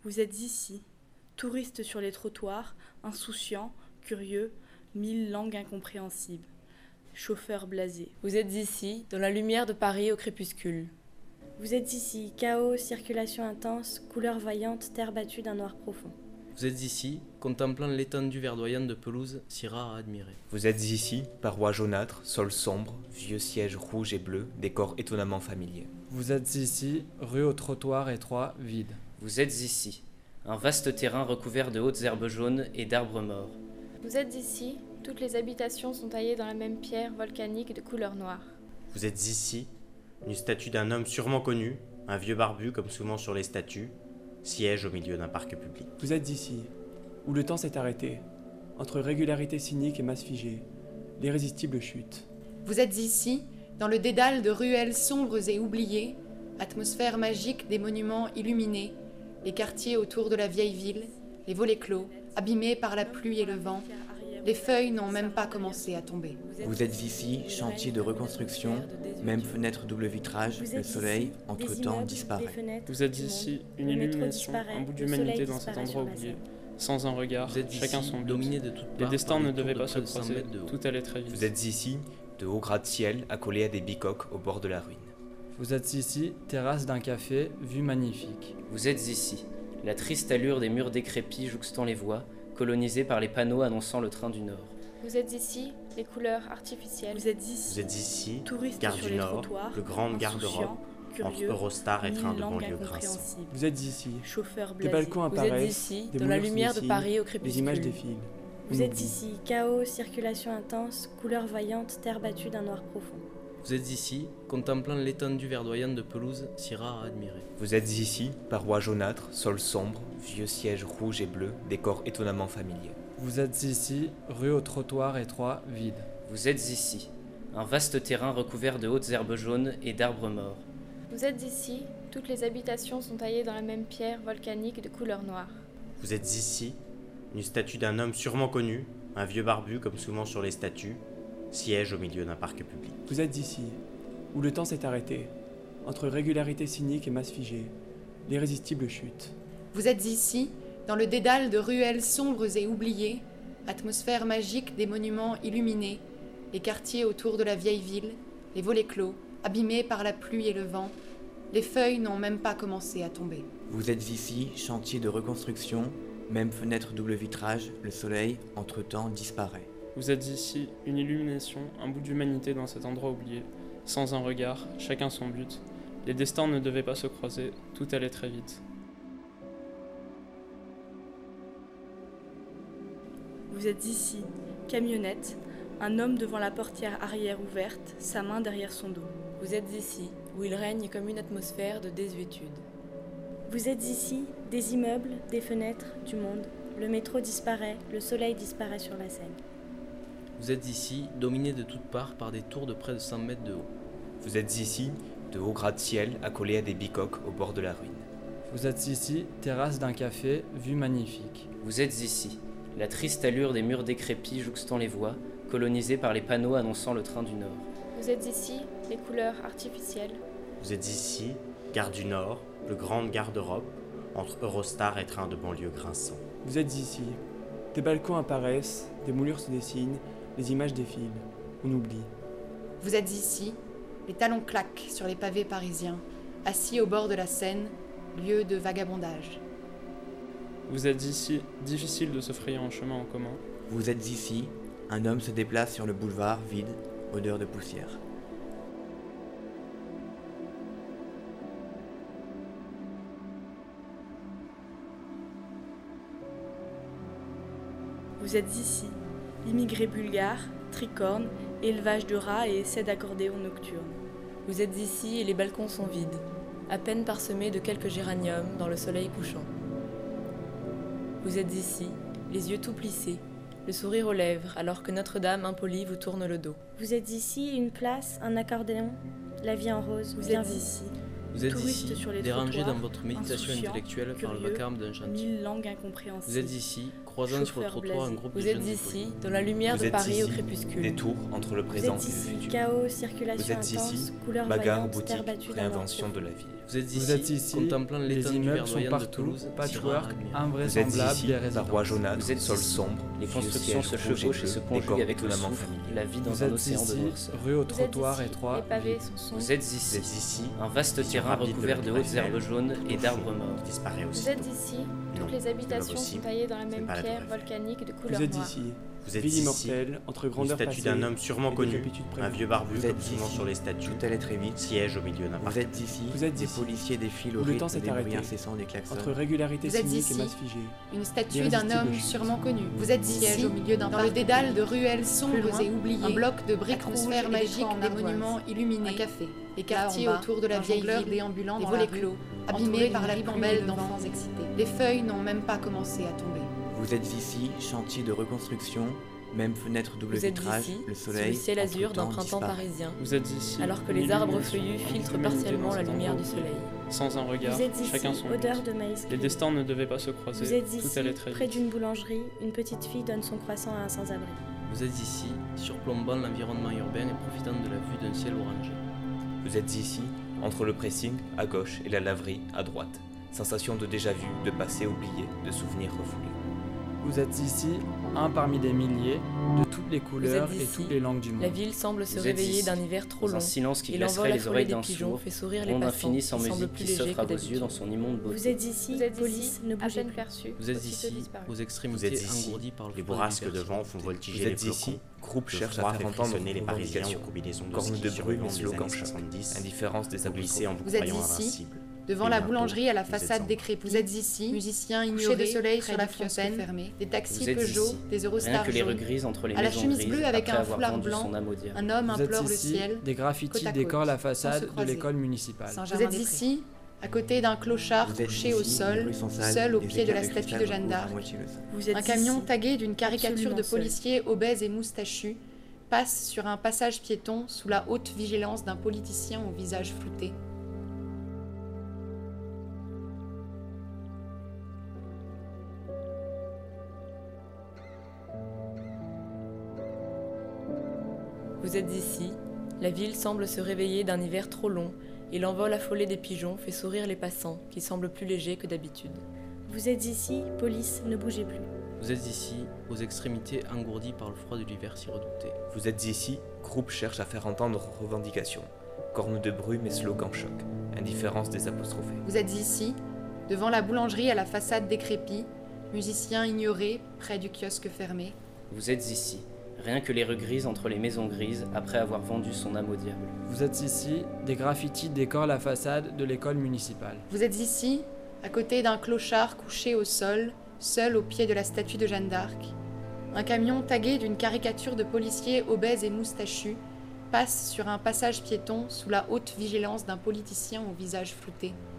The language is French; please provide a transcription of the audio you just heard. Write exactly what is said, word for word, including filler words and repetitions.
Vous êtes ici, touristes sur les trottoirs, insouciants, curieux, mille langues incompréhensibles. Chauffeurs blasés. Vous êtes ici, dans la lumière de Paris au crépuscule. Vous êtes ici, chaos, circulation intense, couleurs vaillantes, terre battue d'un noir profond. Vous êtes ici, contemplant l'étendue verdoyante de pelouse si rare à admirer. Vous êtes ici, parois jaunâtres, sol sombre, vieux sièges rouges et bleus, décor étonnamment familier. Vous êtes ici, rue au trottoir étroit, vide. Vous êtes ici, un vaste terrain recouvert de hautes herbes jaunes et d'arbres morts. Vous êtes ici, toutes les habitations sont taillées dans la même pierre volcanique de couleur noire. Vous êtes ici, une statue d'un homme sûrement connu, un vieux barbu comme souvent sur les statues, siège au milieu d'un parc public. Vous êtes ici, où le temps s'est arrêté, entre régularité cynique et masse figée, l'irrésistible chute. Vous êtes ici, dans le dédale de ruelles sombres et oubliées, atmosphère magique des monuments illuminés, les quartiers autour de la vieille ville, les volets clos, abîmés par la pluie et le vent. Les feuilles n'ont même pas commencé à tomber. Vous êtes ici, chantier de reconstruction, même fenêtre double vitrage, le soleil, entre-temps, disparaît. Vous êtes ici, une illumination, un bout d'humanité dans cet endroit oublié, sans un regard, chacun son but. Dominé de toutes Les parts destins par ne des devaient tours pas de se près de cent croiser, mètres de haut. tout allait très vite. Vous êtes ici, de hauts gratte-ciel, accolés à des bicoques au bord de la ruine. Vous êtes ici, terrasse d'un café, vue magnifique. Vous êtes ici, la triste allure des murs décrépits jouxtant les voies, colonisés par les panneaux annonçant le train du Nord. Vous êtes ici, les couleurs artificielles. Vous êtes ici, Vous êtes ici, touristes gare sur du les Nord, trottoirs, le grande garde-robe, insouciants, entre curieux, Eurostar et train mille de langues banlieue grinçant. incompréhensibles. Vous êtes ici, Chauffeurs des blasés. balcons Vous êtes apparaissent, ici, des dans la moulures se lumière de dessinent, Paris au les crépuscule. images défilent. Vous On êtes oublie. ici, chaos, circulation intense, couleurs vaillantes, terre battue d'un noir profond. Vous êtes ici, contemplant l'étendue verdoyante de pelouse si rare à admirer. Vous êtes ici, parois jaunâtres, sol sombre, vieux sièges rouges et bleus, décor étonnamment familier. Vous êtes ici, rue au trottoir étroit, vide. Vous êtes ici, un vaste terrain recouvert de hautes herbes jaunes et d'arbres morts. Vous êtes ici, toutes les habitations sont taillées dans la même pierre volcanique de couleur noire. Vous êtes ici, une statue d'un homme sûrement connu, un vieux barbu comme souvent sur les statues, siège au milieu d'un parc public. Vous êtes ici, où le temps s'est arrêté, entre régularité cynique et masse figée, l'irrésistible chute. Vous êtes ici, dans le dédale de ruelles sombres et oubliées, atmosphère magique des monuments illuminés, les quartiers autour de la vieille ville, les volets clos, abîmés par la pluie et le vent. Les feuilles n'ont même pas commencé à tomber. Vous êtes ici, chantier de reconstruction, même fenêtre double vitrage, le soleil, entre-temps, disparaît. Vous êtes ici, une illumination, un bout d'humanité dans cet endroit oublié, sans un regard, chacun son but. Les destins ne devaient pas se croiser, tout allait très vite. Vous êtes ici, camionnette, un homme devant la portière arrière ouverte, sa main derrière son dos. Vous êtes ici, où il règne comme une atmosphère de désuétude. Vous êtes ici, des immeubles, des fenêtres, du monde. Le métro disparaît, le soleil disparaît sur la Seine. Vous êtes ici, dominé de toutes parts par des tours de près de cent mètres de haut. Vous êtes ici, de hauts gratte-ciel, accolés à des bicoques au bord de la ruine. Vous êtes ici, terrasse d'un café, vue magnifique. Vous êtes ici, la triste allure des murs décrépits jouxtant les voies, colonisés par les panneaux annonçant le train du Nord. Vous êtes ici, les couleurs artificielles. Vous êtes ici, gare du Nord, le grande garde-robe, entre Eurostar et train de banlieue grinçant. Vous êtes ici, des balcons apparaissent, des moulures se dessinent, les images défilent. On oublie. Vous êtes ici, les talons claquent sur les pavés parisiens, assis au bord de la Seine, lieu de vagabondage. Vous êtes ici, difficile de se frayer un chemin en commun. Vous êtes ici, un homme se déplace sur le boulevard, vide, odeur de poussière. Vous êtes ici, immigrés bulgares, tricornes, élevage de rats et essais d'accordéon nocturne. Vous êtes ici et les balcons sont vides, à peine parsemés de quelques géraniums dans le soleil couchant. Vous êtes ici, les yeux tout plissés, le sourire aux lèvres alors que Notre-Dame impolie vous tourne le dos. Vous êtes ici, une place, un accordéon, la vie en rose, Vous bien êtes vue. ici, Vous êtes touristes ici, sur les dérangé trottoirs, dans votre méditation insouciants, intellectuelle par le curieux, vacarme d'un chantier. mille langues incompréhensibles. Vous êtes ici, croisant sur le Chauffeurs trottoir un blasés. groupe Vous de êtes jeunes ici, écoliers. dans la lumière Vous de êtes Paris au ici, crépuscule. des tours entre le Vous présent êtes et le ici, futur. chaos, circulation Vous êtes intense, ici, couleurs bagarre vaillantes, boutique, terre battue d'un noir réinvention profond. de la ville. Vous êtes Vous êtes ici, ici, contemplant les l'étang du immeubles sont verdoyant de partout, Toulouse, patchwork, Syrah, Admire. invraisemblable des résidences. parois jaunâtres, Vous êtes sol ici. sombre, Les vieux constructions siège se rouge et chevauchent et bleu, se décor conjuguent avec le étonnamment souffle, familier. la vie dans Vous un êtes océan ici, de noirceur. rue au Vous êtes trottoir ici, étroit, les pavés vide. sont sombres. Vous êtes Vous ici, êtes ici, un vaste vision terrain rapide de recouvert de la hautes Eiffel, herbes jaunes et tout d'arbres fond morts. disparaît Vous aussitôt. êtes ici, Non, toutes les c'est pas habitations possible. sont taillées dans la C'est même pas la pierre Tour Eiffel. volcanique de Vous couleur êtes noire. ici, Vous êtes ville ici, immortelle, entre une grandeur statue passée d'un homme sûrement et des connu, habitudes un prévues. vieux barbu Vous comme êtes souvent ici, sur les statues, tout allait très vite. siège au milieu d'un Vous parterre. êtes ici, Vous êtes des ici, policiers défilent au où le temps rythme s'est des bruits arrêté. incessants des klaxons. Entre régularité Vous êtes cynique ici, et masse figée. Une statue L'irrésistible d'un homme chute. sûrement connu. Vous êtes Siège ici, au milieu d'un dans le parc. dédale de ruelles sombres loin, et oubliées, un bloc de briques atmosphère rouges magique, magique, des des monuments monuments illuminés, un café. les quartiers Là, en bas, autour de la un vieille jongleur ville, déambulant les dans la volets rue, clos, entouré abîmés d'une par la ribambelle pluie d'enfants d'enfants excités. Les feuilles n'ont même pas commencé à tomber. Vous êtes ici, chantier de reconstruction, même fenêtre double Vous êtes vitrage, ici, le sous soleil, le ciel azur d'un entre-temps, printemps disparaît. parisien, Vous êtes ici, alors que une les arbres illumination, feuillus un bout filtrent d'humanité partiellement dans la cet lumière endroit du oublié. soleil. Sans un regard, Vous êtes ici, chacun son odeur but. de maïs Les cuit. destins ne devaient pas se croiser, Vous êtes tout ici, allait très près vite. d'une boulangerie, une petite fille donne son croissant à un sans-abri. Vous êtes ici, surplombant l'environnement urbain et profitant de la vue d'un ciel orangé. Vous êtes ici, entre le pressing à gauche et la laverie à droite. Sensation de déjà-vu, de passé oublié, de souvenirs refoulés. Vous êtes ici, un parmi des milliers, de toutes les couleurs Vous êtes et ici, toutes les langues du monde. La ville semble se Vous êtes réveiller ici, d'un hiver trop dans long, un silence qui et glacerait l'envol les affolé oreilles des d'un pigeons sourd, fait sourire les ronde passants, infinie sans qui semblent musique plus qui légers s'offre à que vos yeux d'habitude. dans son immonde beauté. Vous êtes ici, Vous êtes police, ici, ne à bougez peine plus. perçu, Vous êtes aussitôt ici, disparu. aux Vous extrémités êtes ici, engourdies par le les froid bourrasques de l'hiver vent font surmonté. voltiger Vous les êtes flocons. ici, groupe Le cherche froid à fait faire entendre frissonner les vos Parisiens aux revendications. combinaisons de Corne ski de sur brume le et vent des slogan années choc. soixante-dix. Indifférence des Glissé abricot. en vous Vous êtes croyant ici, invincible. devant Et la bientôt, boulangerie à la vous façade êtes décrépite. Vous êtes ici, musicien coucher ignoré, de soleil près sur la du kiosque fontaine, fermé, des taxis Vous êtes Peugeot, ici, des rien Eurostars que les rues jaunes. grises entre les À la maisons chemise grises bleue avec après un avoir foulard vendu blanc, son âme au diable. Un homme Vous êtes implore le ici, ciel. des graffitis côte à décorent côte, la sans se façade de croiser. l'école municipale. Vous êtes ici, à côté d'un clochard Vous êtes couché ici, au les sol, rues sont sales, seul au les pied de écailles la statue cristal de Jeanne recouvrent à d'Arc. moitié le sol. Vous êtes Un camion ici, tagué d'une caricature absolument de seul. policiers obèses et moustachus passe sur un passage piéton sous la haute vigilance d'un politicien au visage flouté. Vous êtes ici, la ville semble se réveiller d'un hiver trop long, et l'envol affolé des pigeons fait sourire les passants, qui semblent plus légers que d'habitude. Vous êtes ici, police, ne bougez plus. Vous êtes ici, aux extrémités engourdies par le froid de l'hiver si redouté. Vous êtes ici, groupe cherche à faire entendre revendications. Corne de brume et slogan choc. Indifférence des apostrophés. Vous êtes ici, devant la boulangerie à la façade décrépite, musicien ignoré près du kiosque fermé. Vous êtes ici, rien que les rues grises entre les maisons grises après avoir vendu son âme au diable. Vous êtes ici, des graffitis décorent la façade de l'école municipale. Vous êtes ici, à côté d'un clochard couché au sol, seul au pied de la statue de Jeanne d'Arc. Un camion tagué d'une caricature de policiers obèses et moustachus passe sur un passage piéton sous la haute vigilance d'un politicien au visage flouté.